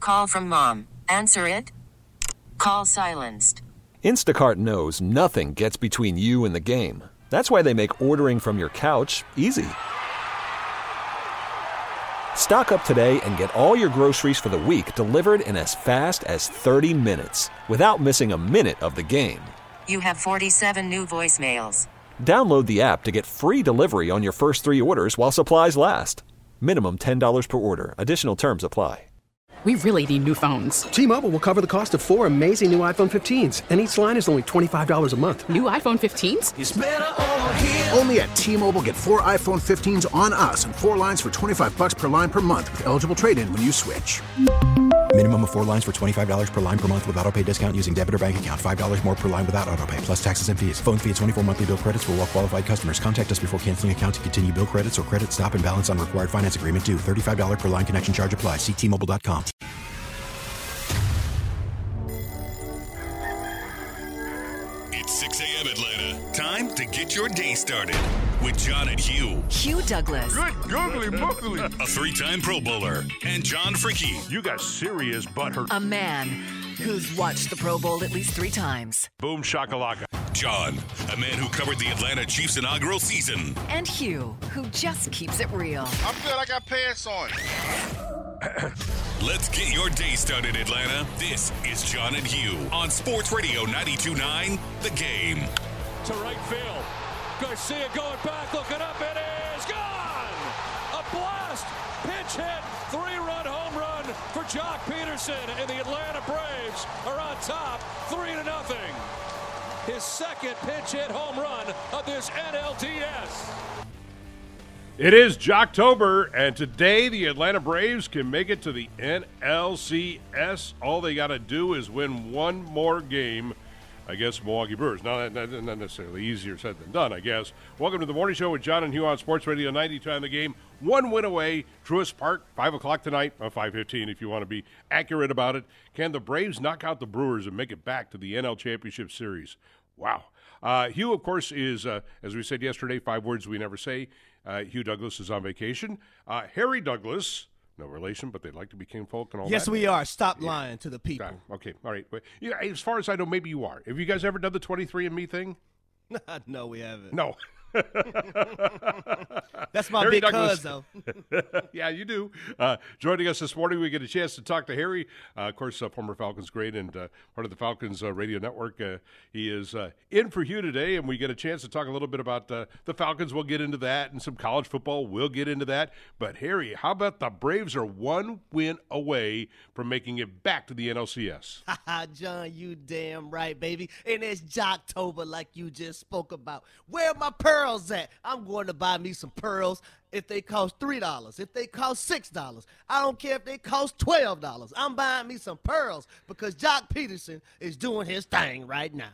Call from mom. Answer it. Call silenced. Instacart knows nothing gets between you and the game. That's why they make ordering from your couch easy. Stock up today and get all your groceries for the week delivered in as fast as 30 minutes without missing a minute of the game. You have 47 new voicemails. Download the app to get free delivery on your first 3 orders while supplies last. Minimum $10 per order. Additional terms apply. We really need new phones. T-Mobile will cover the cost of 4 amazing new iPhone 15s, and each line is only $25 a month. New iPhone 15s? It's better over here. Only at T-Mobile, get 4 iPhone 15s on us and 4 lines for $25 per line per month with eligible trade-in when you switch. Minimum of 4 lines for $25 per line per month with autopay discount using debit or bank account. $5 more per line without autopay, plus taxes and fees. Phone fee at 24 monthly bill credits for well-qualified customers. Contact us before canceling account to continue bill credits or credit stop and balance on required finance agreement due. $35 per line connection charge applies. See T-Mobile.com. It's 6 a.m. Atlanta. Time to get your day started with John and Hugh. Hugh Douglas. Good googly moogly. A 3-time Pro Bowler. And John Fricke. You got serious butthurt. A man who's watched the Pro Bowl at least 3 times. Boom shakalaka. John, a man who covered the Atlanta Chiefs inaugural season. And Hugh, who just keeps it real. I'm good. I got pants on. Let's get your day started, Atlanta. This is John and Hugh on Sports Radio 92.9 The Game. To right field. Garcia going back, looking up, it is gone! A blast! Pitch hit, 3-run home run for Jock Peterson, and the Atlanta Braves are on top, 3-0. His second pinch hit home run of this NLDS. It is Jocktober, and today the Atlanta Braves can make it to the NLCS. All they got to do is win one more game against Milwaukee Brewers. Now, that's not necessarily easier said than done, I guess. Welcome to the Morning Show with John and Hugh on Sports Radio 92 The Game. One win away, Truist Park, 5 o'clock tonight, 5:15 if you want to be accurate about it. Can the Braves knock out the Brewers and make it back to the NL Championship Series? Wow. Hugh, of course, is, as we said yesterday, 5 words we never say. Hugh Douglas is on vacation. Harry Douglas, no relation, but they'd like to be kinfolk and all that. Yes, we are. Stop lying to the people. Okay, all right. But, as far as I know, maybe you are. Have you guys ever done the 23andMe thing? No, we haven't. No. That's my Harry big Douglas. cuz, though. Yeah, you do. Joining us this morning, we get a chance to talk to Harry, of course, former Falcons great and part of the Falcons radio network. He is in for Hugh today, and we get a chance to talk a little bit about the Falcons. We'll get into that, and some college football. We'll get into that. But, Harry, how about the Braves are 1 win away from making it back to the NLCS? John, you damn right, baby. And it's Jocktober like you just spoke about. Where are my pearls at? I'm going to buy me some pearls if they cost $3, if they cost $6. I don't care if they cost $12. I'm buying me some pearls because Jock Peterson is doing his thing right now.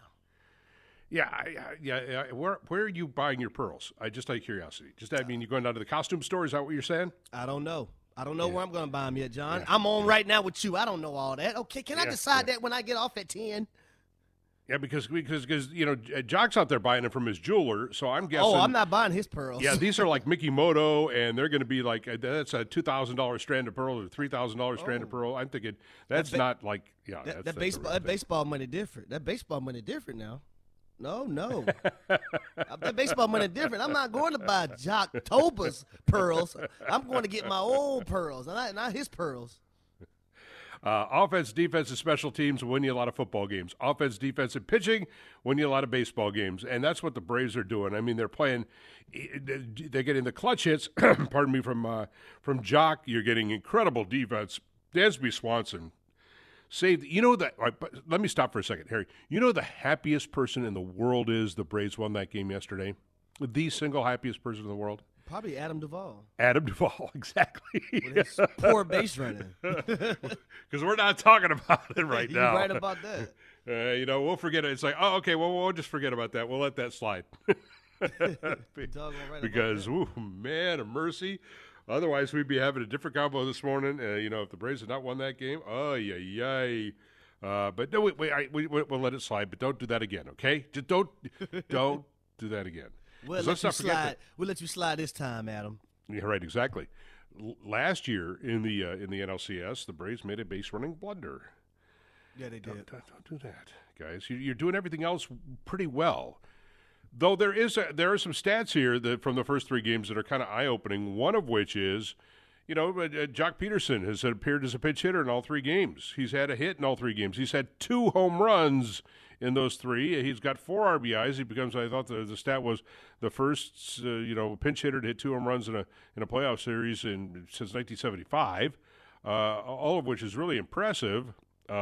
Yeah. Where are you buying your pearls? Just out of curiosity. You're going down to the costume store? Is that what you're saying? I don't know. Where I'm going to buy them yet, John. Yeah. I'm on right now with you. I don't know all that. Okay, can I decide that when I get off at 10? Yeah, because Jock's out there buying it from his jeweler, so I'm guessing. Oh, I'm not buying his pearls. Yeah, these are like Mickey Moto, and they're going to be like that's a $2,000 strand of pearl or $3,000 strand of pearl. I'm thinking that's not like that baseball money different. That baseball money different now. No. That baseball money different. I'm not going to buy Jocktober's pearls. I'm going to get my own pearls, not his pearls. Offense, defense, and special teams win you a lot of football games. Offense, defense, and pitching win you a lot of baseball games, and that's what the Braves are doing. I mean, they're getting the clutch hits. Pardon me, from Jock. You're getting incredible defense. Dansby Swanson saved. Let me stop for a second, Harry. You know the happiest person in the world is the Braves won that game yesterday. The single happiest person in the world. Probably Adam Duvall. Adam Duvall, exactly. With his poor base running. Because we're not talking about it right now. You're right about that. We'll forget it. It's like, oh, okay, well, we'll just forget about that. We'll let that slide. Because, man of mercy. Otherwise, we'd be having a different combo this morning. If the Braves had not won that game, but no, we'll let it slide. But don't do that again, okay? Just don't do that again. We'll let you slide this time, Adam. Yeah, right, exactly. last year in the NLCS, the Braves made a base running blunder. Yeah, they did. Don't do that, guys. You're doing everything else pretty well. Though there are some stats here from the first 3 games that are kind of eye-opening, one of which is, Jock Peterson has appeared as a pinch hitter in all 3 games. He's had a hit in all 3 games. He's had 2 home runs in those 3. He's got 4 RBIs. He becomes, I thought the stat was the first, pinch hitter to hit 2 home runs in a playoff series since 1975, all of which is really impressive.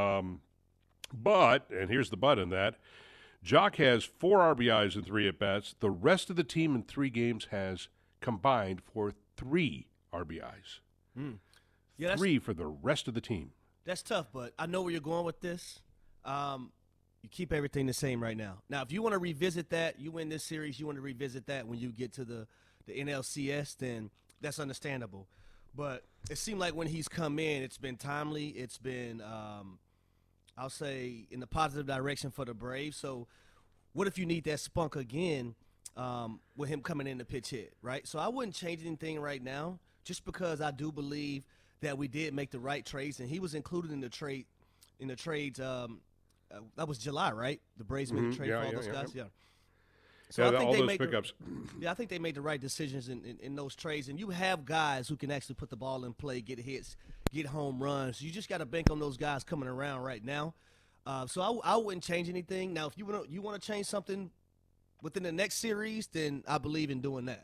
But, and here's the but in that, Jock has 4 RBIs in 3 at-bats. The rest of the team in 3 games has combined for 3 RBIs. Yeah, 3 for the rest of the team. That's tough, but I know where you're going with this. You keep everything the same right now. Now, if you want to revisit that, you win this series, you want to revisit that when you get to the NLCS, then that's understandable. But it seemed like when he's come in, it's been timely. It's been, I'll say, in the positive direction for the Braves. So what if you need that spunk again with him coming in to pitch hit, right? So I wouldn't change anything right now just because I do believe that we did make the right trades, and he was included in the trades. That was July, right? The Braves made the trade for all those guys. Yeah. So I think all they those made pickups. I think they made the right decisions in those trades, and you have guys who can actually put the ball in play, get hits, get home runs. You just got to bank on those guys coming around right now. So I wouldn't change anything. Now, if you want to change something within the next series, then I believe in doing that.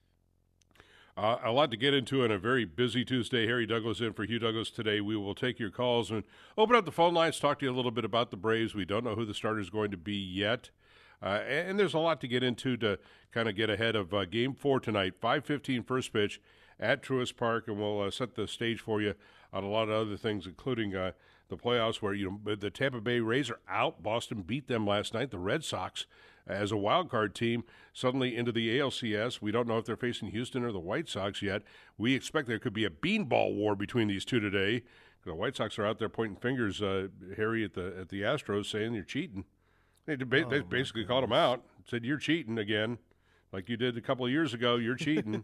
A lot to get into on a very busy Tuesday. Harry Douglas in for Hugh Douglas today. We will take your calls and open up the phone lines, talk to you a little bit about the Braves. We don't know who the starter is going to be yet. And there's a lot to get into to kind of get ahead of Game 4 tonight, 5:15 first pitch at Truist Park, and we'll set the stage for you on a lot of other things, including the playoffs where the Tampa Bay Rays are out. Boston beat them last night. The Red Sox, as a wild card team, suddenly into the ALCS. We don't know if they're facing Houston or the White Sox yet. We expect there could be a beanball war between these two today. The White Sox are out there pointing fingers, Harry, at the Astros, saying you're cheating. They basically called him out, said you're cheating again, like you did a couple of years ago. You're cheating.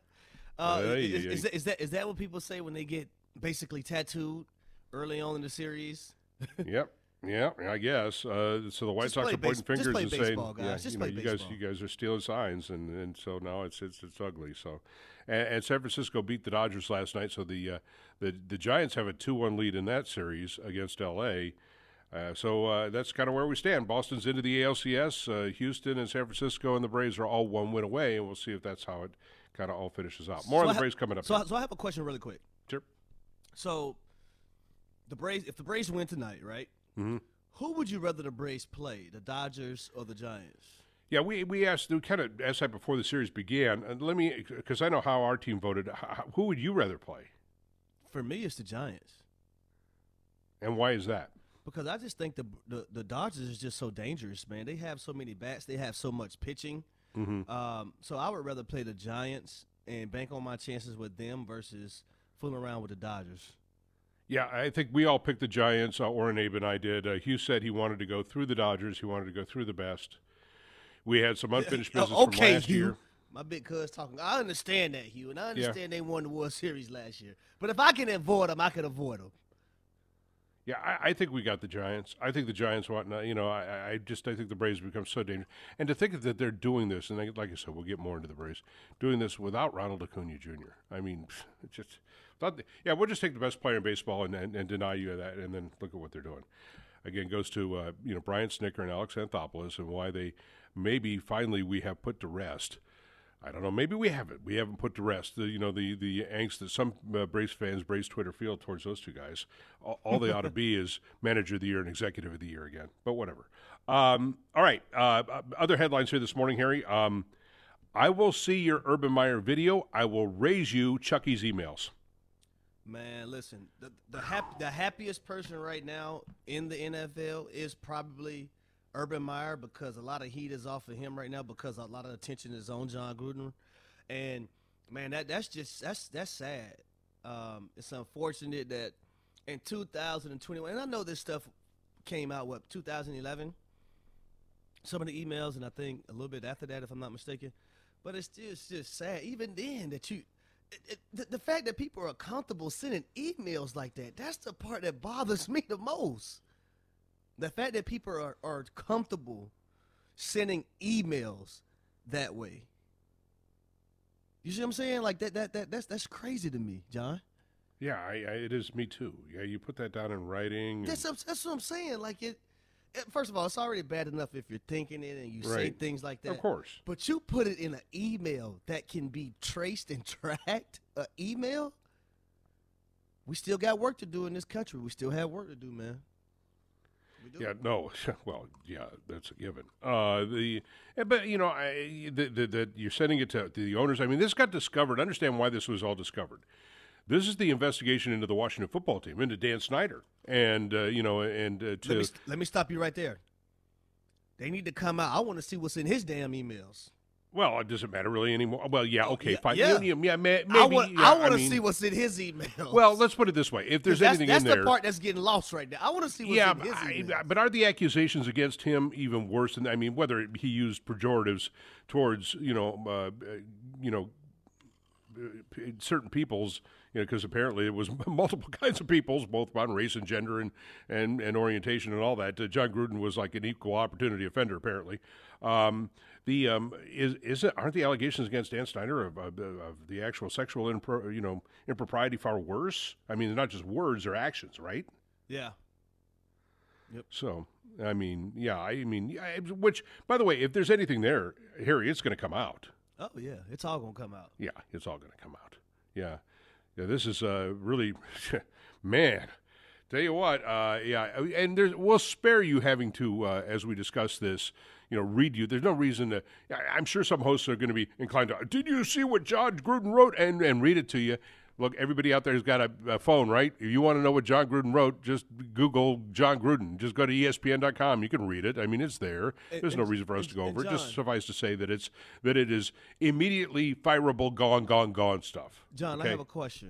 Is that what people say when they get basically tattooed early on in the series? Yep. Yeah, I guess. So the White Sox are pointing fingers and saying, you guys are stealing signs, and so now it's ugly. So, and San Francisco beat the Dodgers last night, so the Giants have a 2-1 lead in that series against L.A. So that's kind of where we stand. Boston's into the ALCS. Houston and San Francisco and the Braves are all 1 win away, and we'll see if that's how it kind of all finishes out. More on the Braves coming up. So I have a question really quick. Sure. So if the Braves win tonight, right? Mm-hmm. Who would you rather the Braves play, the Dodgers or the Giants? Yeah, we kind of asked that before the series began. Because I know how our team voted. Who would you rather play? For me, it's the Giants. And why is that? Because I just think the Dodgers is just so dangerous, man. They have so many bats. They have so much pitching. Mm-hmm. So I would rather play the Giants and bank on my chances with them versus fooling around with the Dodgers. Yeah, I think we all picked the Giants. Oren Abe and I did. Hugh said he wanted to go through the Dodgers. He wanted to go through the best. We had some unfinished business from last year. My big cuz talking. I understand that, Hugh, and I understand they won the World Series last year. But if I can avoid them, I can avoid them. Yeah, I think we got the Giants. I think the Giants want, I think the Braves become so dangerous. And to think that they're doing this, and like I said, we'll get more into the Braves, doing this without Ronald Acuna Jr. I mean, it's just, we'll just take the best player in baseball and deny you that, and then look at what they're doing. Again, goes to, Brian Snitker and Alex Anthopoulos and why they maybe finally we have put to rest. I don't know. Maybe we haven't. We haven't put to rest the angst that some Braves fans, Braves Twitter feel towards those two guys. All they ought to be is manager of the year and executive of the year again. But whatever. All right. Other headlines here this morning, Harry. I will see your Urban Meyer video. I will raise you Chucky's emails. Man, listen. The happiest person right now in the NFL is probably Urban Meyer, because a lot of heat is off of him right now because a lot of attention is on John Gruden. And, man, that's sad. It's unfortunate that in 2021, and I know this stuff came out, 2011? Some of the emails, and I think a little bit after that, if I'm not mistaken. But it's just sad. Even then, The fact that people are comfortable sending emails like that, that's the part that bothers me the most. The fact that people are comfortable sending emails that way. You see what I'm saying? Like that's crazy to me, John. Yeah, it is me too. Yeah, you put that down in writing. That's what I'm saying. Like first of all, it's already bad enough if you're thinking it and you say things like that. Of course. But you put it in an email that can be traced and tracked. An email. We still got work to do in this country. We still have work to do, man. Yeah, no. Well, yeah, that's a given. But you know, that you're sending it to the owners. I mean, this got discovered. Understand why this was all discovered. This is the investigation into the Washington football team, into Dan Snyder, and let me stop you right there. They need to come out. I want to see what's in his damn emails. Well, it doesn't matter really anymore. Well, yeah, okay, fine. Yeah, maybe. I want to see what's in his emails. Well, let's put it this way: if there's anything in there, that's the part that's getting lost right now. I want to see what's in his emails. But are the accusations against him even worse than? I mean, whether he used pejoratives towards certain people's. Because apparently it was multiple kinds of peoples, both on race and gender and orientation and all that. John Gruden was like an equal opportunity offender, apparently. Aren't the allegations against Dan Snyder of the actual sexual impropriety far worse? I mean, they're not just words or actions, right? Yeah. Yep. So, which, by the way, if there's anything there, Harry, it's going to come out. Oh, yeah. It's all going to come out. Yeah, it's all going to come out. Yeah. Yeah, this is really, man, tell you what, and we'll spare you having to, as we discuss this, read you. There's no reason to, I'm sure some hosts are going to be inclined to, did you see what John Gruden wrote? And read it to you. Look, everybody out there has got a phone, right? If you want to know what John Gruden wrote, just Google John Gruden. Just go to ESPN.com. You can read it. I mean, it's there. There's no reason for us to go over it. Just suffice to say that it is immediately fireable, gone stuff. John, okay? I have a question.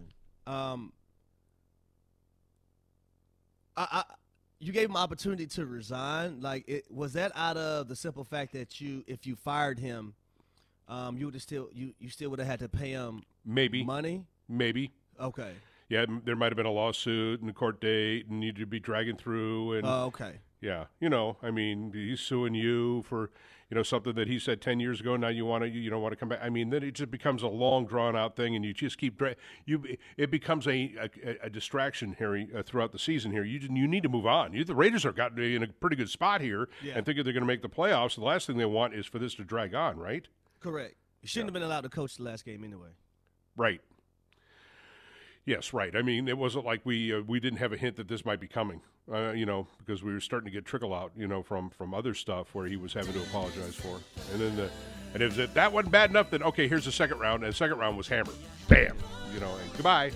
You gave him opportunity to resign. Like, was that out of the simple fact that if you fired him, you would still would have had to pay him money? Maybe. Okay. Yeah, there might have been a lawsuit and a court date and needed to be dragging through. And okay. Yeah, I mean, he's suing you for, something that he said 10 years ago. Now you don't want to come back. I mean, then it just becomes a long, drawn-out thing, and you just keep it becomes a distraction, Harry, throughout the season here. You need to move on. The Raiders have gotten in a pretty good spot here and thinking they're going to make the playoffs. The last thing they want is for this to drag on, right? Correct. You shouldn't have been allowed to coach the last game anyway. Right. Yes, right. I mean, it wasn't like we didn't have a hint that this might be coming, because we were starting to get trickle out, from other stuff where he was having to apologize for. And then if that wasn't bad enough, then, okay, here's the second round, and the second round was hammered. Bam! And goodbye.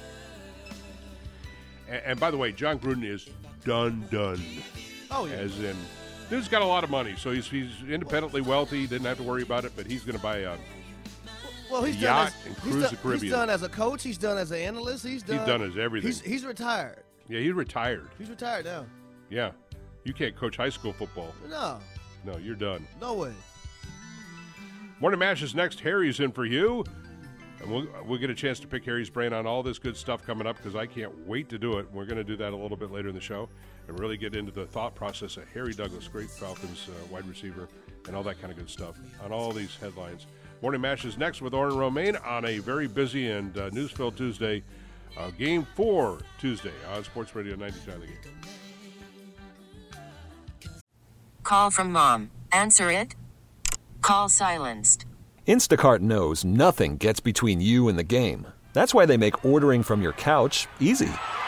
And by the way, John Gruden is done. Oh, yeah. As in, dude's got a lot of money, so he's independently wealthy, didn't have to worry about it, but he's going to buy a yacht and cruise the Caribbean. He's done as a coach. He's done as an analyst. He's done as everything. He's retired. Yeah, he's retired. He's retired now. Yeah. You can't coach high school football. No, you're done. No way. Morning Mash is next. Harry's in for you. And we'll get a chance to pick Harry's brain on all this good stuff coming up because I can't wait to do it. We're going to do that a little bit later in the show and really get into the thought process of Harry Douglas, great Falcons wide receiver, and all that kind of good stuff on all these headlines. Morning Mash is next with Orrin Romaine on a very busy and news-filled Tuesday. Game 4 Tuesday on Sports Radio 99 The Game. Call from mom. Answer it. Call silenced. Instacart knows nothing gets between you and the game. That's why they make ordering from your couch easy.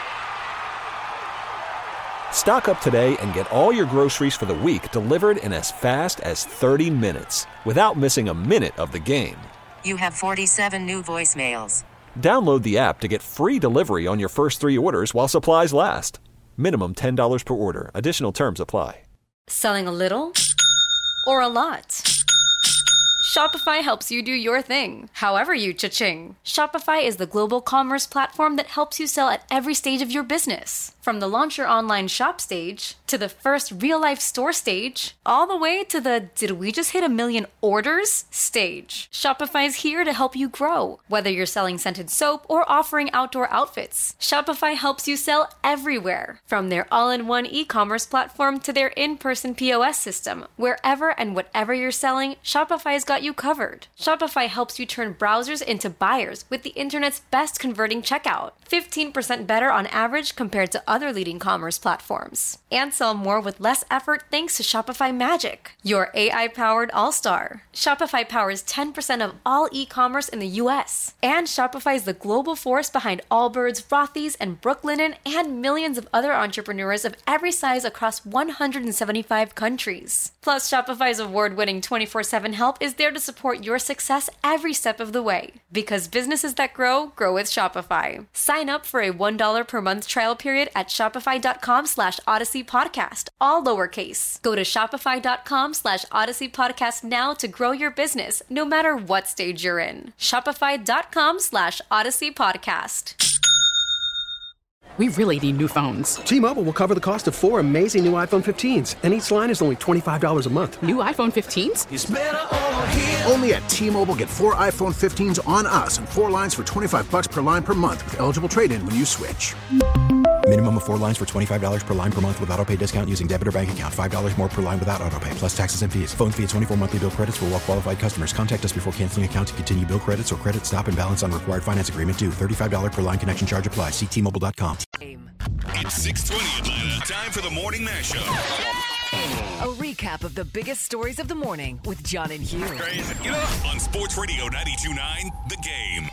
Stock up today and get all your groceries for the week delivered in as fast as 30 minutes without missing a minute of the game. You have 47 new voicemails. Download the app to get free delivery on your first 3 orders while supplies last. Minimum $10 per order. Additional terms apply. Selling a little or a lot? Shopify helps you do your thing, however you cha-ching. Shopify is the global commerce platform that helps you sell at every stage of your business. From the launch your online shop stage, to the first real-life store stage, all the way to the did we just hit 1 million orders stage. Shopify's here to help you grow. Whether you're selling scented soap or offering outdoor outfits, Shopify helps you sell everywhere. From their all-in-one e-commerce platform to their in-person POS system, wherever and whatever you're selling, Shopify's got you covered. Shopify helps you turn browsers into buyers with the internet's best converting checkout. 15% better on average compared to other leading commerce platforms. And sell more with less effort thanks to Shopify Magic, your AI-powered all-star. Shopify powers 10% of all e-commerce in the U.S. And Shopify is the global force behind Allbirds, Rothy's, and Brooklinen, and millions of other entrepreneurs of every size across 175 countries. Plus, Shopify's award-winning 24/7 help is there to support your success every step of the way. Because businesses that grow, grow with Shopify. Sign up for a $1 per month trial period at shopify.com/Odyssey Podcast, all lowercase. Go to shopify.com/Odyssey Podcast now to grow your business, no matter what stage you're in. Shopify.com/Odyssey Podcast. We really need new phones. T-Mobile will cover the cost of 4 amazing new iPhone 15s, and each line is only $25 a month. New iPhone 15s? It's better over here. Only at T-Mobile, get 4 iPhone 15s on us and 4 lines for $25 per line per month with eligible trade-in when you switch. Minimum of 4 lines for $25 per line per month with autopay discount using debit or bank account. $5 more per line without autopay, plus taxes and fees. Phone fee at 24 monthly bill credits for well-qualified customers. Contact us before canceling account to continue bill credits or credit stop and balance on required finance agreement due. $35 per line connection charge applies. See T-Mobile.com. It's 6:20 Atlanta. Time for the Morning Mashup. A recap of the biggest stories of the morning with John and Hugh. On Sports Radio 92.9, The Game.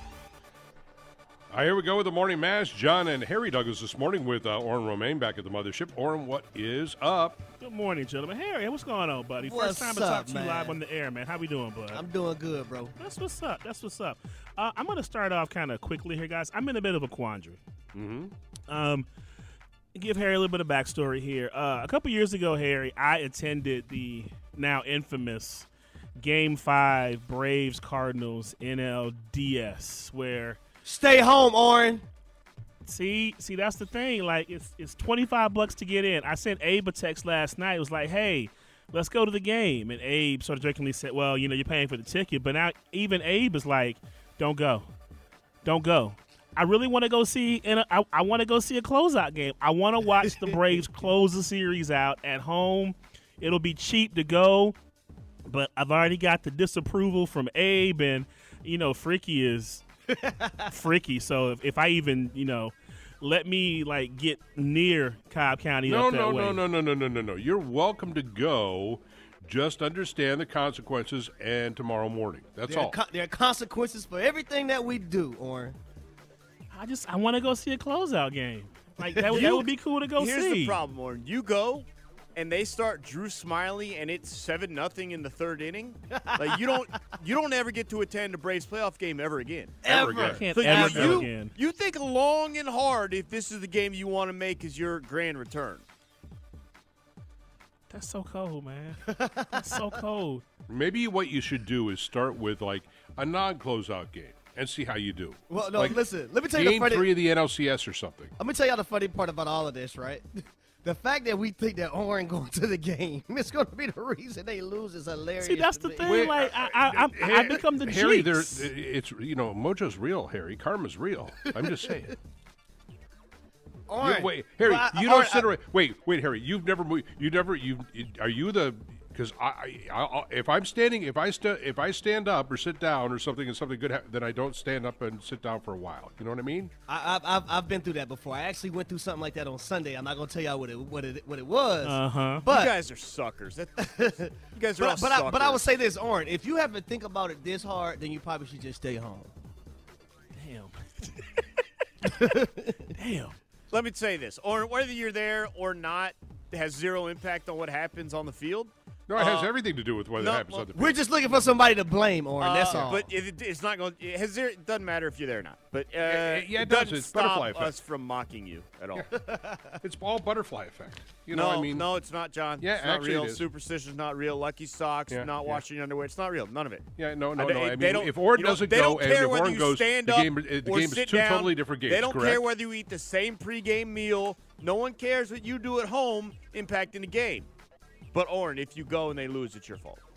All right, here we go with the Morning Mash. John and Harry Douglas this morning with Oren Romaine back at the mothership. Oren, what is up? Good morning, gentlemen. Harry, what's going on, buddy? What's First time to up, talk to you man? live on the air, man. How we doing, bud? I'm doing good, bro. That's what's up. That's what's up. I'm going to start off kind of quickly here, guys. I'm in a bit of a quandary. Give Harry a little bit of backstory here. A couple years ago, Harry, I attended the now infamous Game 5 Braves-Cardinals NLDS, where... Stay home, Oren. See, that's the thing. Like, it's $25 to get in. I sent Abe a text last night. It was like, hey, let's go to the game. And Abe sort of jokingly said, well, you know, you're paying for the ticket. But now even Abe is like, don't go. Don't go. I really want to go see, and I want to go see a closeout game. I want to watch the Braves close the series out at home. It'll be cheap to go, but I've already got the disapproval from Abe, and, you know, Freaky is freaky. So if I even, you know, let me, like, get near Cobb County up that way. No. You're welcome to go. Just understand the consequences and tomorrow morning. That's all. There are consequences for everything that we do, Oren. I want to go see a closeout game. Like, that would be cool to go see. Here's the problem, Oren. You go, and they start Drew Smyly, and it's 7-0 in the third inning. Like, you don't ever get to attend a Braves playoff game ever again. Ever again. Can't ever go again. You think long and hard if this is the game you want to make as your grand return. That's so cold, man. That's so cold. Maybe what you should do is start with, like, a non-closeout game and see how you do. Well, no, like, listen. Let me tell you the funny... Game 3 of the NLCS or something. Let me tell you the funny part about all of this, right? The fact that we think that Oren going to the game is going to be the reason they lose is hilarious. See, that's the thing. Like, I become the Harry, Jeeks. it's, you know, mojo's real, Harry. Karma's real. I'm just saying. Oren, Wait, Harry, well, you don't sit around. Wait, Harry, you've never moved. Are you the? Because if I stand up or sit down or something and something good, then I don't stand up and sit down for a while. You know what I mean? I've been through that before. I actually went through something like that on Sunday. I'm not going to tell y'all what it was. But you guys are suckers. You guys are suckers. But I would say this, Oren. If you have to think about it this hard, then you probably should just stay home. Damn. Let me say this, Oren, whether you're there or not has zero impact on what happens on the field. No, it has everything to do with whether no, it happens on the We're just looking for somebody to blame, Oren. That's all. But it's not going. It doesn't matter if you're there or not. But it doesn't does. It's stop butterfly effect. us from mocking you at all. It's all butterfly effect. No, it's not, John. Yeah, it's not actually real. it is. Superstition's not real. Lucky socks, not washing your underwear. It's not real. None of it. Yeah, no. I mean, They don't, if Oren doesn't they go don't and care if whether Oren you goes, stand the up game or is sit two down. totally different games. They don't correct? care whether you eat the same pregame meal. No one cares what you do at home impacting the game. But Oren, if you go and they lose, it's your fault.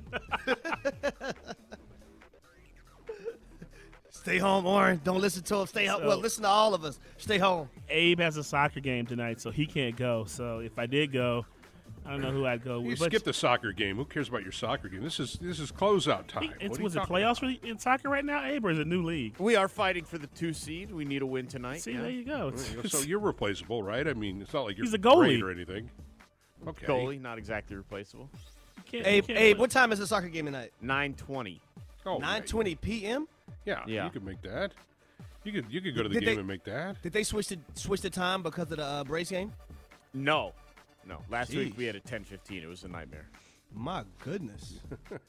Stay home, Oren. Don't listen to him. Stay home. Well, listen to all of us. Stay home. Abe has a soccer game tonight, so he can't go. So if I did go, I don't know who I'd go You with. skip the soccer game. Who cares about your soccer game? This is closeout time. Was it playoffs in soccer right now, Abe, or is it a new league? We are fighting for the 2 seed. We need a win tonight. See, there you go. So you're replaceable, right? I mean, it's not like you're He's a goalie great or anything. Okay. Goalie, not exactly replaceable. Abe, what time is the soccer game tonight? 9:20. Oh, 9:20 p.m. Yeah, you could make that. You could go to the Did game they- and make that. Did they switch the time because of the Braves game? No. Last week Jeez. we had a 10:15. It was a nightmare. My goodness.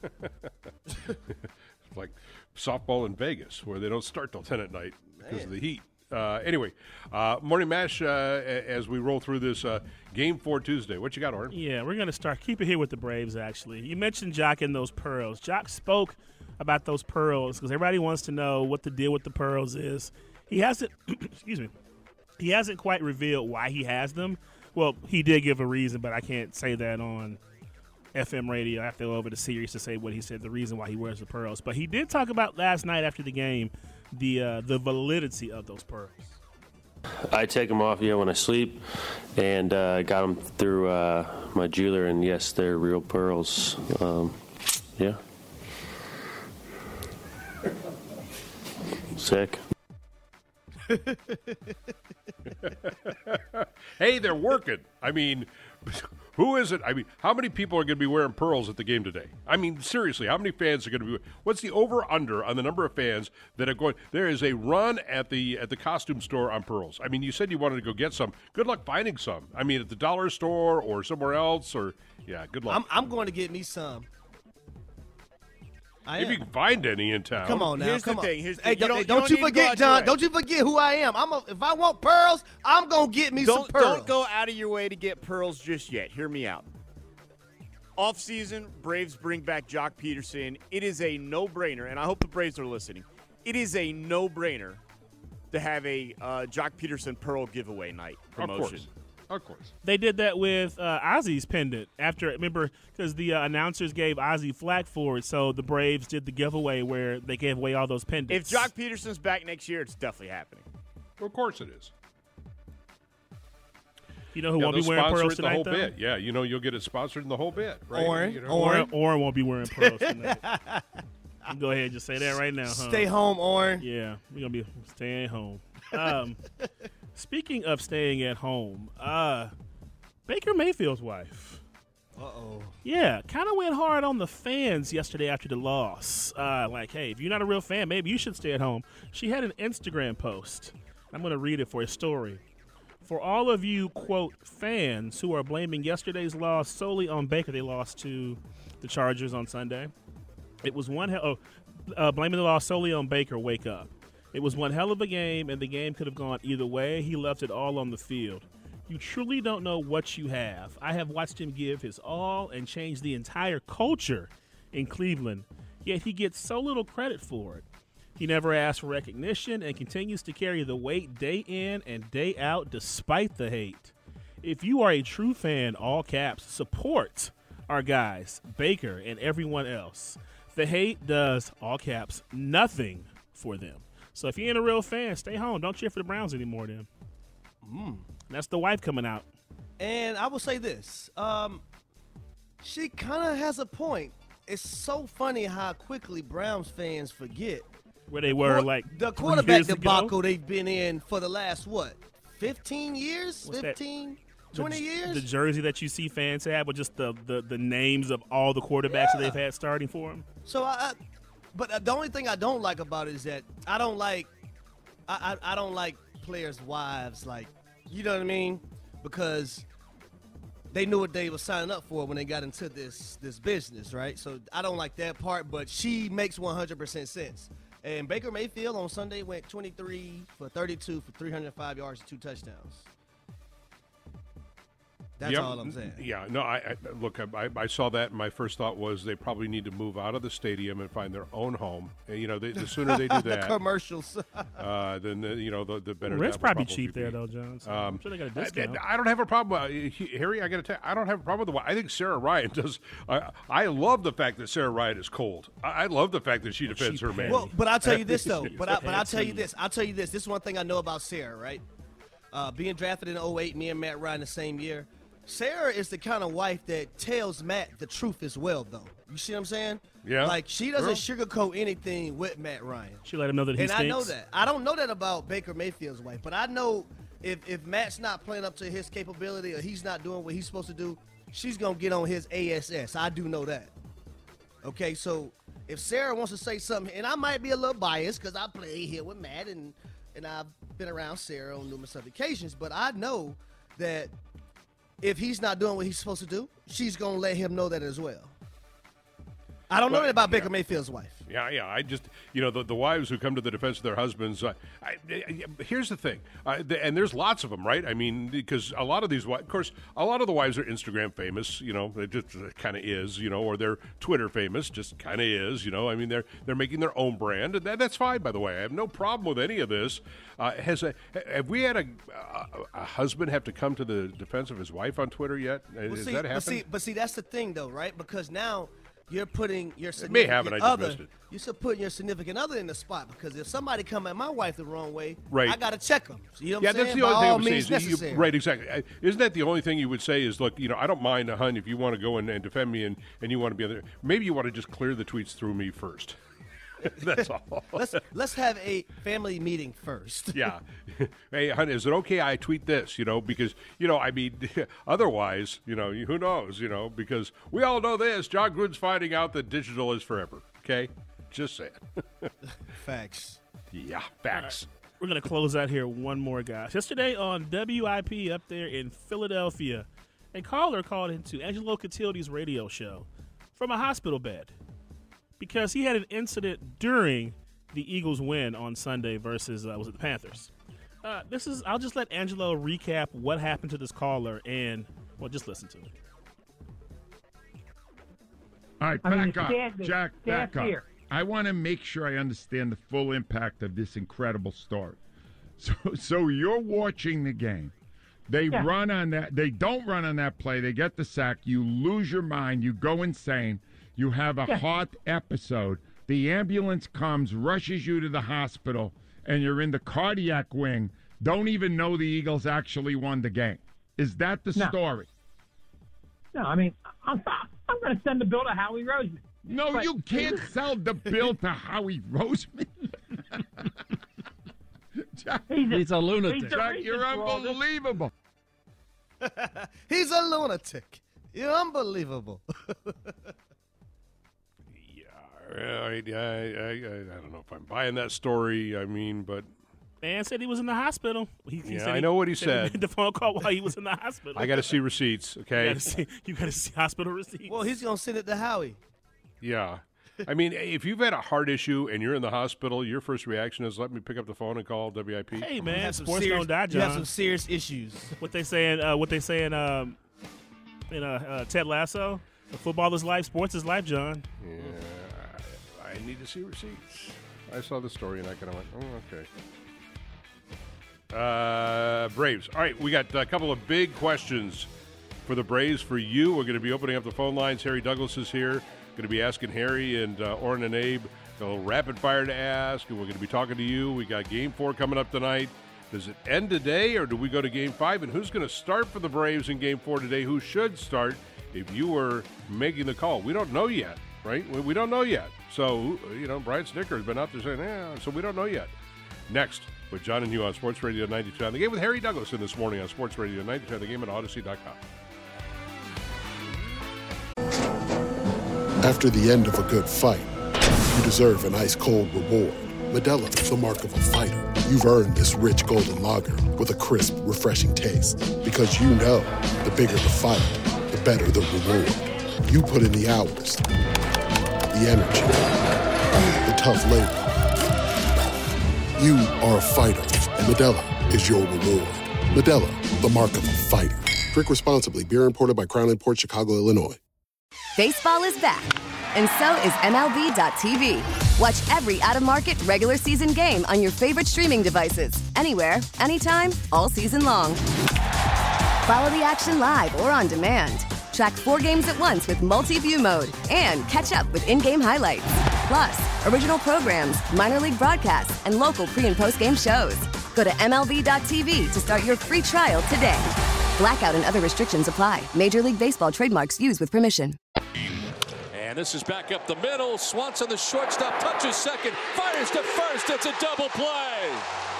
It's like softball in Vegas, where they don't start till 10 at night because of the heat. Anyway, Morning Mash, as we roll through this Game 4 Tuesday. What you got, Oren? Yeah, we're going to start. Keep it here with the Braves, actually. You mentioned Jock and those pearls. Jock spoke about those pearls because everybody wants to know what the deal with the pearls is. He hasn't, excuse me, he hasn't quite revealed why he has them. Well, he did give a reason, but I can't say that on FM radio. I have to go over to Sirius to say what he said, the reason why he wears the pearls. But he did talk about last night after the game the validity of those pearls. I take them off, when I sleep, and got them through my jeweler, and yes, they're real pearls. Yeah. Sick. Hey, they're working. I mean, who is it? I mean, how many people are going to be wearing pearls at the game today? I mean, seriously, how many fans are going to be? What's the over/under on the number of fans that are going? There is a run at the costume store on pearls. I mean, you said you wanted to go get some. Good luck finding some. I mean, at the dollar store or somewhere else, or good luck. I'm going to get me some. If you can find any in town. Come on now. Here's come the on. thing. Hey, don't you forget, John. Don't you forget who I am. If I want pearls, I'm going to get me some pearls. Don't go out of your way to get pearls just yet. Hear me out. Off-season, Braves bring back Jock Peterson. It is a no-brainer, and I hope the Braves are listening. It is a no-brainer to have a Jock Peterson Pearl giveaway night promotion. Of course. They did that with Ozzy's pendant. Remember, because the announcers gave Ozzy flack for it, so the Braves did the giveaway where they gave away all those pendants. If Jock Peterson's back next year, it's definitely happening. Of course it is. You know who won't be wearing pearls the tonight, whole though? bit. Yeah, you'll get it sponsored in the whole bit. Right? Oren won't be wearing pearls tonight. Go ahead and just say that right now. Huh? Stay home, Oren. Yeah, we're going to be staying home. Speaking of staying at home, Baker Mayfield's wife. Uh-oh. Yeah, kind of went hard on the fans yesterday after the loss. Like, hey, if you're not a real fan, maybe you should stay at home. She had an Instagram post. I'm going to read it for a story. For all of you, quote, fans who are blaming yesterday's loss solely on Baker, they lost to the Chargers on Sunday. It was blaming the loss solely on Baker, wake up. It was one hell of a game, and the game could have gone either way. He left it all on the field. You truly don't know what you have. I have watched him give his all and change the entire culture in Cleveland, yet he gets so little credit for it. He never asked for recognition and continues to carry the weight day in and day out despite the hate. If you are a true fan, all caps, support our guys, Baker and everyone else. The hate does, all caps, nothing for them. So if you ain't a real fan, stay home. Don't cheer for the Browns anymore then. That's the wife coming out. And I will say this. She kind of has a point. It's so funny how quickly Browns fans forget. Where they were the quarterback debacle they've been in for the last, 15 years? What's 15, 20 years? The jersey that you see fans have with just the names of all the quarterbacks that they've had starting for them. So But the only thing I don't like about it is that I don't like players' wives, you know what I mean? Because they knew what they were signing up for when they got into this business, right? So I don't like that part, but she makes 100% sense. And Baker Mayfield on Sunday went 23 for 32 for 305 yards and 2 touchdowns. That's all I'm saying. Yeah, no, I saw that, and my first thought was they probably need to move out of the stadium and find their own home. And, the sooner they do that, the commercials, then the better. Rent's probably cheap there, though, John. So I'm sure they got a discount. I don't have a problem, Harry. I got to tell you, I don't have a problem with the. I think Sarah Ryan does. I love the fact that Sarah Ryan is cold. I love the fact that she defends her man. Well, but I'll tell you this though. I'll tell you this. This is one thing I know about Sarah, right? Being drafted in 2008, me and Matt Ryan the same year. Sarah is the kind of wife that tells Matt the truth as well, though. You see what I'm saying? Yeah. Like, she doesn't sugarcoat anything with Matt Ryan. She let him know that he stinks. And I know that. I don't know that about Baker Mayfield's wife, but I know if Matt's not playing up to his capability or he's not doing what he's supposed to do, she's going to get on his ASS. I do know that. Okay, so if Sarah wants to say something, and I might be a little biased because I play here with Matt and I've been around Sarah on numerous other occasions, but I know that if he's not doing what he's supposed to do, she's going to let him know that as well. I don't know that about Baker Mayfield's wife. Yeah. I just, the wives who come to the defense of their husbands. Here's the thing, and there's lots of them, right? I mean, because a lot of these, of course, a lot of the wives are Instagram famous. It just kind of is, or they're Twitter famous, just kind of is. I mean, they're making their own brand, and that's fine. By the way, I have no problem with any of this. Have we had a husband have to come to the defense of his wife on Twitter yet? Has that happened? But see, that's the thing, though, right? Because now you're putting your significant other. You're putting your significant other in the spot, because if somebody come at my wife the wrong way, right, I got to check them. So you know what I'm saying? That's the only thing I'm saying. Necessary. Right, exactly. Isn't that the only thing you would say is, look, I don't mind, hun, if you want to go and defend me and you want to be there. Maybe you want to just clear the tweets through me first. That's all. Let's have a family meeting first. Yeah. Hey, honey, is it okay I tweet this? Because I mean, otherwise, who knows? Because we all know this. John Gruden's finding out that digital is forever. Okay, just saying. Facts. Yeah, facts. Right. We're gonna close out here one more, guys. Yesterday on WIP up there in Philadelphia, a caller called into Angelo Cataldi's radio show from a hospital bed, because he had an incident during the Eagles' win on Sunday versus the Panthers. I'll just let Angelo recap what happened to this caller, and just listen to it. All right, back up, Jack. Back up. I want to make sure I understand the full impact of this incredible story. So you're watching the game. They run on that. They don't run on that play. They get the sack. You lose your mind. You go insane. You have a heart episode. The ambulance comes, rushes you to the hospital, and you're in the cardiac wing. Don't even know the Eagles actually won the game. Is that the story? No, I mean, I'm going to send the bill to Howie Roseman. No, but you can't sell the bill to Howie Roseman. Jack, he's a lunatic. Jack, you're unbelievable. He's a lunatic. You're unbelievable. I don't know if I'm buying that story. I mean, but man said he was in the hospital. I know what he said. He made the phone call while he was in the hospital. I got to see receipts. Okay, you got to see hospital receipts. Well, he's gonna send it to Howie. Yeah, I mean, if you've had a heart issue and you're in the hospital, your first reaction is let me pick up the phone and call WIP. Hey man, sports don't die, John. You have some serious issues. What they saying? Ted Lasso? Football is life. Sports is life, John. Yeah. I need to see receipts. I saw the story and I kind of went, okay. Braves. All right, we got a couple of big questions for the Braves for you. We're going to be opening up the phone lines. Harry Douglas is here. Going to be asking Harry and Orrin and Abe a little rapid fire to ask, and we're going to be talking to you. We got Game 4 coming up tonight. Does it end today, or do we go to Game 5? And who's going to start for the Braves in Game 4 today? Who should start if you were making the call? We don't know yet, right? We don't know yet. So, Brian Snitker has been out there saying, so we don't know yet. Next, with John and Hugh on Sports Radio 92 on the Game with Harry Douglas in this morning on Sports Radio 92 on the Game at Odyssey.com. After the end of a good fight, you deserve an ice-cold reward. Modelo, the mark of a fighter. You've earned this rich golden lager with a crisp, refreshing taste. Because you know, the bigger the fight, the better the reward. You put in the hours, the energy, the tough labor. You are a fighter, and Modelo is your reward. Modelo, the mark of a fighter. Drink responsibly. Beer imported by Crown Imports, Chicago, Illinois. Baseball is back, and so is MLB.tv. Watch every out-of-market, regular season game on your favorite streaming devices. Anywhere, anytime, all season long. Follow the action live or on demand. Track 4 games at once with multi-view mode and catch up with in-game highlights. Plus, original programs, minor league broadcasts, and local pre- and post-game shows. Go to MLB.tv to start your free trial today. Blackout and other restrictions apply. Major League Baseball trademarks used with permission. And this is back up the middle. Swanson, the shortstop, touches second, fires to first. It's a double play.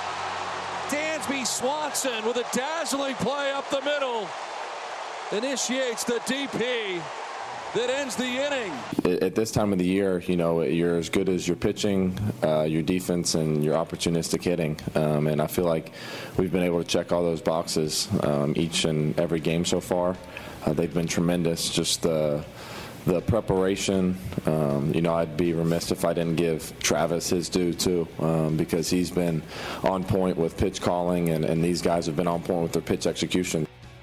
Dansby Swanson with a dazzling play up the middle. Initiates the DP that ends the inning. At this time of the year, you know, you're as good as your pitching, your defense, and your opportunistic hitting. And I feel like we've been able to check all those boxes each and every game so far. They've been tremendous. Just the preparation, you know, I'd be remiss if I didn't give Travis his due too, because he's been on point with pitch calling, and these guys have been on point with their pitch execution.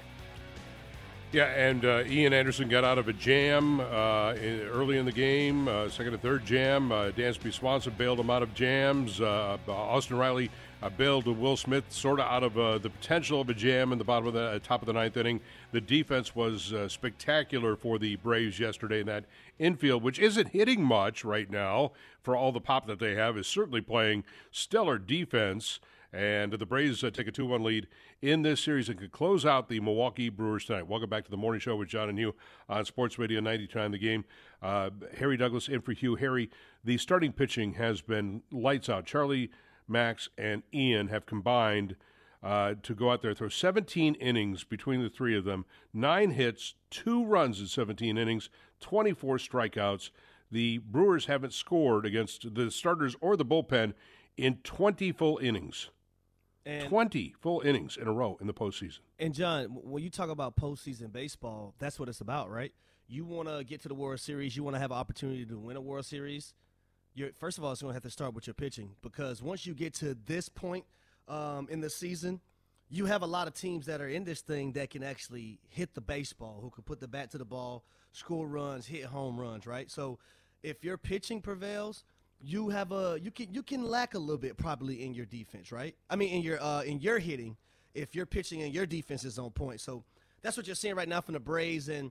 Yeah, and Ian Anderson got out of a jam early in the game, second and third jam. Dansby Swanson bailed him out of jams. Austin Riley bailed Will Smith sort of out of the potential of a jam in the bottom of the top of the ninth inning. The defense was spectacular for the Braves yesterday in that infield, which isn't hitting much right now for all the pop that they have, is certainly playing stellar defense. And the Braves take a 2-1 lead in this series and can close out the Milwaukee Brewers tonight. Welcome back to the morning show with John and Hugh on Sports Radio 92.9 The Game. Harry Douglas in for Hugh. Harry, the starting pitching has been lights out. Charlie, Max, and Ian have combined to go out there and throw 17 innings between the three of them. 9 hits, 2 runs in 17 innings, 24 strikeouts. The Brewers haven't scored against the starters or the bullpen in 20 full innings. And 20 full innings in a row in the postseason. And, John, when you talk about postseason baseball, that's what it's about, right? You want to get to the World Series. You want to have an opportunity to win a World Series. First of all, it's going to have to start with your pitching, because once you get to this point in the season, you have a lot of teams that are in this thing that can actually hit the baseball, who can put the bat to the ball, score runs, hit home runs, right? So if your pitching prevails, you can lack a little bit probably in your defense, right? I mean, in your hitting, if your pitching and your defense is on point. So that's what you're seeing right now from the Braves, and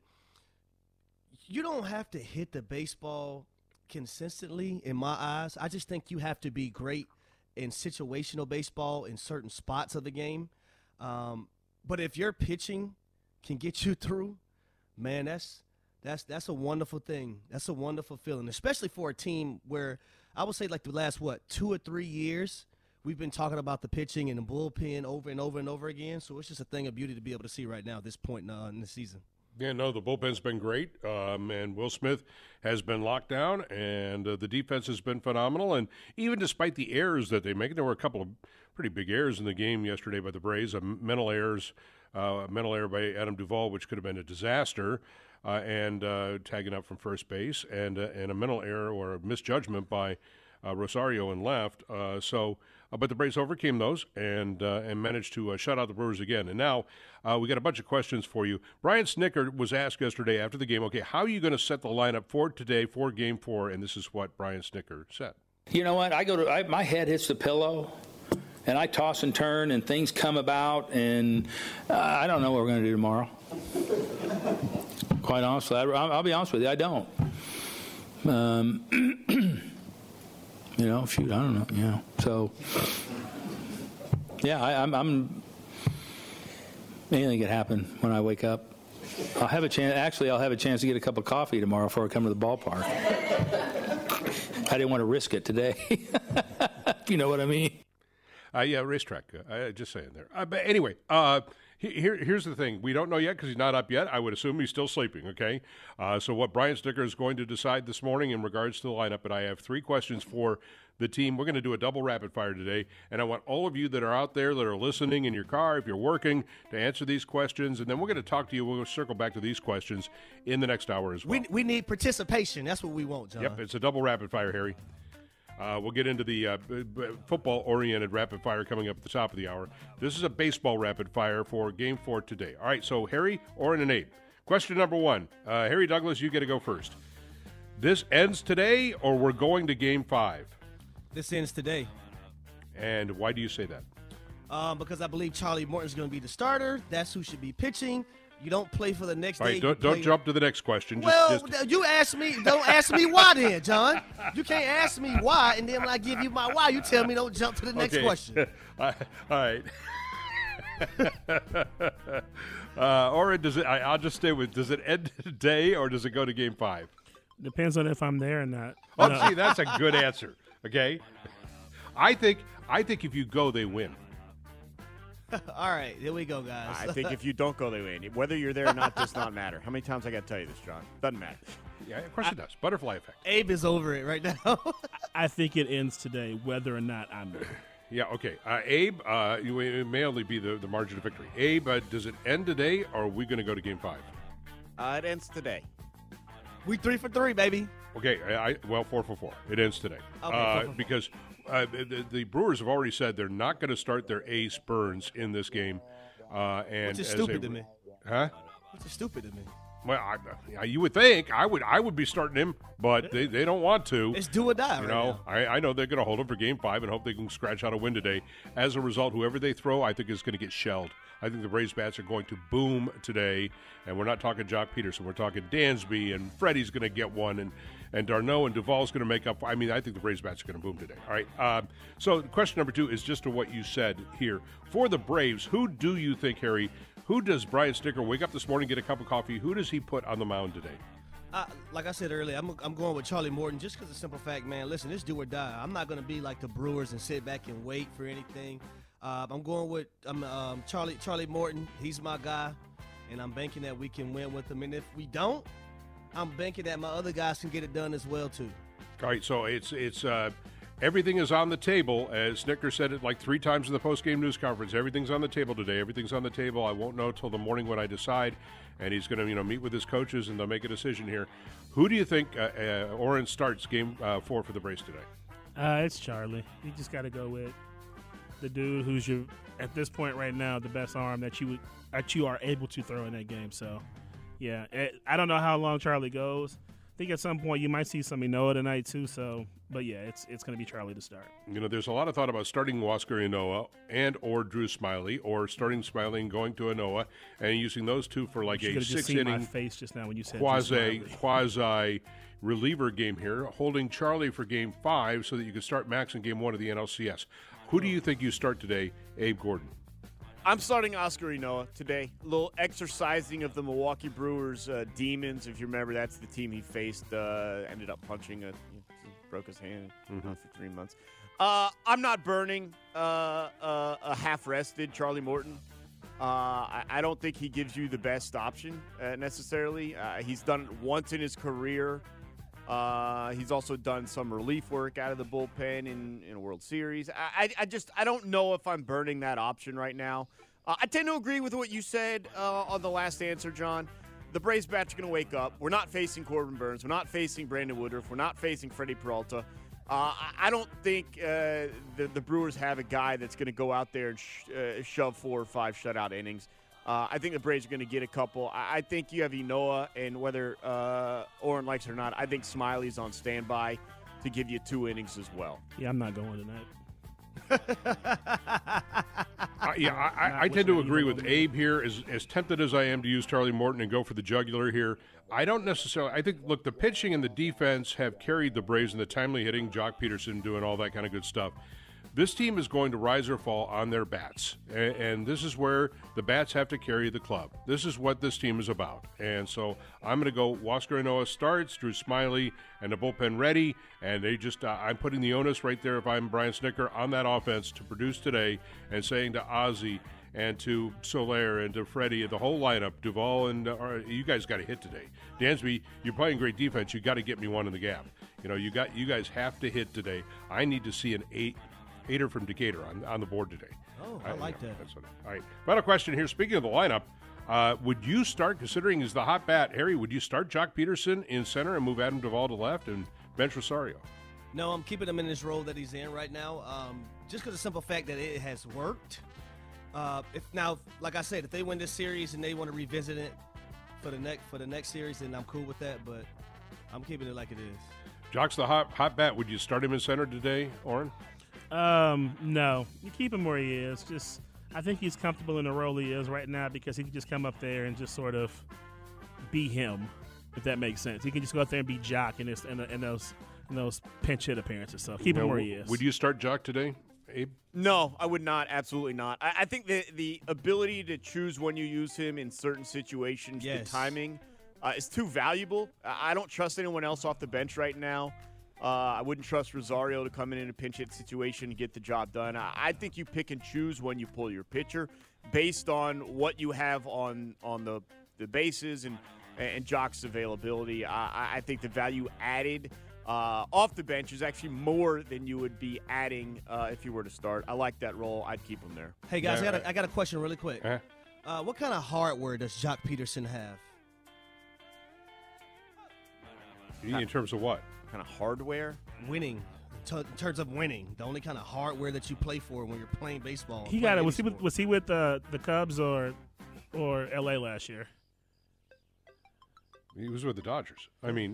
you don't have to hit the baseball consistently in my eyes. I just think you have to be great in situational baseball in certain spots of the game. But if your pitching can get you through, man, that's a wonderful thing. That's a wonderful feeling, especially for a team where I would say like the last, 2 or 3 years, we've been talking about the pitching and the bullpen over and over and over again. So it's just a thing of beauty to be able to see right now at this point in the season. Yeah, no, the bullpen's been great, and Will Smith has been locked down, and the defense has been phenomenal. And even despite the errors that they make, there were a couple of pretty big errors in the game yesterday by the Braves, mental error by Adam Duvall, which could have been a disaster, and tagging up from first base, and a mental error or a misjudgment by Rosario in left. But the Braves overcame those and managed to shut out the Brewers again. And now we got a bunch of questions for you. Brian Snitker was asked yesterday after the game, okay, how are you going to set the lineup for today for Game 4? And this is what Brian Snitker said. You know what? My head hits the pillow, and I toss and turn, and things come about, and I don't know what we're going to do tomorrow. Quite honestly, I'll be honest with you, I don't. I don't know. So, I'm. Anything could happen when I wake up. I'll have a chance. Actually, I'll have a chance to get a cup of coffee tomorrow before I come to the ballpark. I didn't want to risk it today. If you know what I mean. Yeah, racetrack. Just saying there. But anyway, here's the thing. We don't know yet because he's not up yet. I would assume he's still sleeping, okay? So what Brian Snitker is going to decide this morning in regards to the lineup, and I have 3 questions for the team. We're going to do a double rapid fire today, and I want all of you that are out there that are listening in your car, if you're working, to answer these questions, and then we're going to talk to you. We'll circle back to these questions in the next hour as well. We need participation. That's what we want, John. Yep, it's a double rapid fire, Harry. We'll get into the football-oriented rapid fire coming up at the top of the hour. This is a baseball rapid fire for Game 4 today. All right, so Harry, Oren, and Abe. Question number 1. Harry Douglas, you get to go first. This ends today, or we're going to Game 5? This ends today. And why do you say that? Because I believe Charlie Morton's going to be the starter. That's who should be pitching. You don't play for the next All day. right, don't jump to the next question. You ask me. Don't ask me why then, John. You can't ask me why, and then when I give you my why, you tell me don't jump to the next question. All right. Or does it? I'll just stay with. Does it end today, or does it go to Game 5? Depends on if I'm there or not. Oh, see, that's a good answer. Okay, I think if you go, they win. All right, here we go, guys. I think if you don't go, they win. Whether you're there or not does not matter. How many times I got to tell you this, John? Doesn't matter. Yeah, of course it does. Butterfly effect. Abe is over it right now. I think it ends today, whether or not I'm there. Yeah, okay. Abe, it may only be the margin of victory. Abe, does it end today, or are we going to go to Game 5? It ends today. We 3 for 3, baby. Okay, 4 for 4. It ends today. Okay, 4 for 4. Because the Brewers have already said they're not going to start their ace Burns in this game. Which is stupid to me. Huh? Which is stupid to me. Well, you would think I would be starting him, but they don't want to. It's do or die. I know they're going to hold him for Game 5 and hope they can scratch out a win today. As a result, whoever they throw, I think is going to get shelled. I think the Braves bats are going to boom today, and we're not talking Jock Peterson. We're talking Dansby, and Freddie's going to get one, and Darno and Duvall's going to make up. I mean, I think the Braves bats are going to boom today. All right. So question number 2 is just to what you said here. For the Braves, who do you think, Harry, who does Brian Snitker wake up this morning, get a cup of coffee? Who does he put on the mound today? Like I said earlier, I'm going with Charlie Morton just because of the simple fact, man, listen, it's do or die. I'm not going to be like the Brewers and sit back and wait for anything. I'm going with Charlie Morton. He's my guy, and I'm banking that we can win with him. And if we don't, I'm banking that my other guys can get it done as well, too. All right, so it's everything is on the table. As Snitker said it like 3 times in the post-game news conference. Everything's on the table today. Everything's on the table. I won't know till the morning when I decide. And he's going to meet with his coaches, and they'll make a decision here. Who do you think Oren starts Game 4 for the Braves today? It's Charlie. You just got to go with the dude who's at this point right now the best arm that you are able to throw in that game. So, yeah, I don't know how long Charlie goes. I think at some point you might see some Ynoa tonight too. So, but yeah, it's going to be Charlie to start. There's a lot of thought about starting Huascar Ynoa and or Drew Smyly, or starting Smyly and going to Ynoa and using those two for like a 6-inning my face just now when you said quasi reliever game here, holding Charlie for Game 5 so that you can start Max in Game 1 of the NLCS. Who do you think you start today, Abe Gordon? I'm starting Oscar Ynoa today. A little exercising of the Milwaukee Brewers demons. If you remember, that's the team he faced. Ended up punching, broke his hand for 3 months. I'm not burning a half-rested Charlie Morton. I don't think he gives you the best option necessarily. He's done it once in his career. He's also done some relief work out of the bullpen in a World Series. I don't know if I'm burning that option right now. I tend to agree with what you said on the last answer, John. The Braves bats are going to wake up. We're not facing Corbin Burns. We're not facing Brandon Woodruff. We're not facing Freddie Peralta. I don't think the Brewers have a guy that's going to go out there and shove 4 or 5 shutout innings. I think the Braves are going to get a couple. I think you have Ynoa, and whether Oren likes it or not, I think Smiley's on standby to give you 2 innings as well. Yeah, I'm not going tonight. I tend to agree with Abe here. As tempted as I am to use Charlie Morton and go for the jugular here, I don't necessarily. I think, look, the pitching and the defense have carried the Braves in the timely hitting, Jock Peterson doing all that kind of good stuff. This team is going to rise or fall on their bats, and this is where the bats have to carry the club. This is what this team is about, and so I'm going to go Huascar Ynoa starts, Drew Smyly, and the bullpen ready, and they just I'm putting the onus right there if I'm Brian Snitker on that offense to produce today and saying to Ozzie and to Soler and to Freddie, the whole lineup, Duvall, and you guys got to hit today. Dansby, you're playing great defense. You got to get me one in the gap. You guys have to hit today. I need to see an eighter from Decatur on the board today. Oh, I like that. All right. Final question here. Speaking of the lineup, would you start, considering he's the hot bat, Harry, would you start Jock Peterson in center and move Adam Duvall to left and bench Rosario? No, I'm keeping him in this role that he's in right now, just because of the simple fact that it has worked. Like I said, if they win this series and they want to revisit it for the next series, then I'm cool with that. But I'm keeping it like it is. Jock's the hot bat. Would you start him in center today, Oren? No, you keep him where he is. I think he's comfortable in the role he is right now because he can just come up there and just sort of be him, if that makes sense. He can just go out there and be Jock in those pinch hit appearances. So keep him where he is. Would you start Jock today, Abe? No, I would not. Absolutely not. I think the ability to choose when you use him in certain situations, the timing, is too valuable. I don't trust anyone else off the bench right now. I wouldn't trust Rosario to come in a pinch hit situation and get the job done. I think you pick and choose when you pull your pitcher based on what you have on the bases and Jock's availability. I think the value added off the bench is actually more than you would be adding if you were to start. I like that role. I'd keep him there. Hey, guys, I got a question really quick. What kind of hardware does Jock Peterson have? In terms of what? Kind of hardware? Winning. In terms of winning. The only kind of hardware that you play for when you're playing baseball. He got it. Was he with the Cubs or L.A. last year? He was with the Dodgers.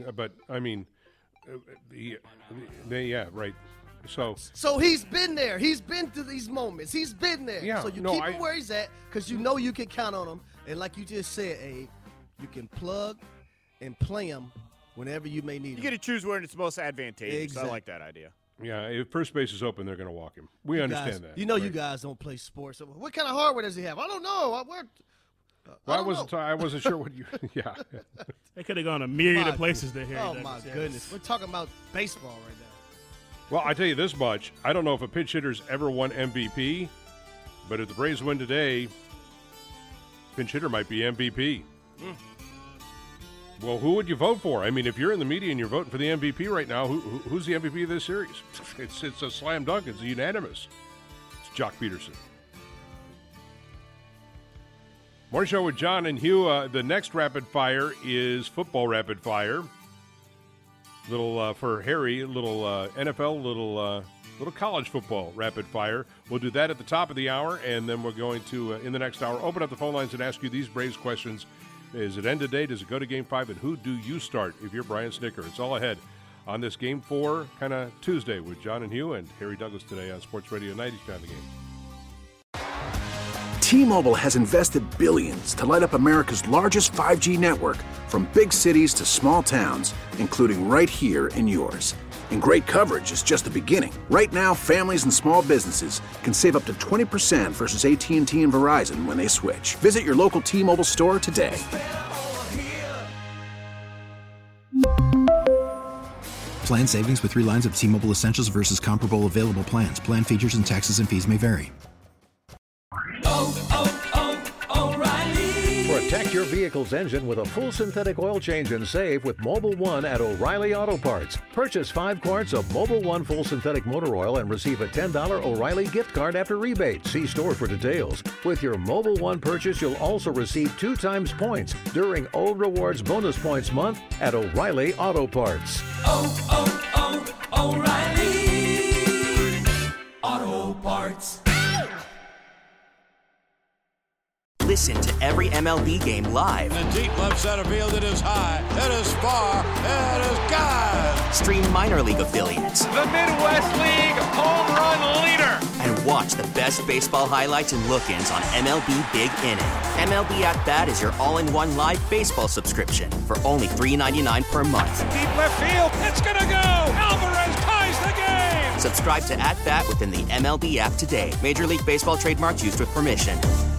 Right. So he's been there. He's been to these moments. He's been there. Yeah, so you keep him where he's at because you know you can count on him. And like you just said, Abe, you can plug and play him whenever you may need him. You get to choose when it's most advantageous. Exactly. I like that idea. Yeah, if first base is open, they're going to walk him. We understand that. You know, right? You guys don't play sports. What kind of hardware does he have? I don't know. I wasn't sure what you. Yeah. They could have gone a myriad of places there. Oh my goodness, we're talking about baseball right now. Well, I tell you this much: I don't know if a pinch hitter's ever won MVP, but if the Braves win today, pinch hitter might be MVP. Well, who would you vote for? I mean, if you're in the media and you're voting for the MVP right now, who's the MVP of this series? It's a slam dunk. It's unanimous. It's Jock Peterson. Morning Show with John and Hugh. The next rapid fire is football rapid fire. Little for Harry, little NFL, little college football rapid fire. We'll do that at the top of the hour, and then we're going to, in the next hour, open up the phone lines and ask you these Braves questions. Is it end today? Does it go to Game 5? And who do you start if you're Brian Snicker? It's all ahead on this Game 4 kind of Tuesday with John and Hugh and Harry Douglas today on Sports Radio 90 Time the Game. T-Mobile has invested billions to light up America's largest 5G network, from big cities to small towns, including right here in yours. And great coverage is just the beginning. Right now, families and small businesses can save up to 20% versus AT&T and Verizon when they switch. Visit your local T-Mobile store today. Plan savings with 3 lines of T-Mobile Essentials versus comparable available plans. Plan features and taxes and fees may vary. Protect your vehicle's engine with a full synthetic oil change and save with Mobil 1 at O'Reilly Auto Parts. Purchase 5 quarts of Mobil 1 full synthetic motor oil and receive a $10 O'Reilly gift card after rebate. See store for details. With your Mobil 1 purchase, you'll also receive 2 times points during O Rewards Bonus Points Month at O'Reilly Auto Parts. O'Reilly Auto Parts. Listen to every MLB game live. In the deep left center field, it is high, it is far, it is gone. Stream minor league affiliates. The Midwest League home run leader. And watch the best baseball highlights and look-ins on MLB Big Inning. MLB At Bat is your all-in-one live baseball subscription for only $3.99 per month. Deep left field, it's gonna go. Alvarez ties the game. Subscribe to At Bat within the MLB app today. Major League Baseball trademarks used with permission.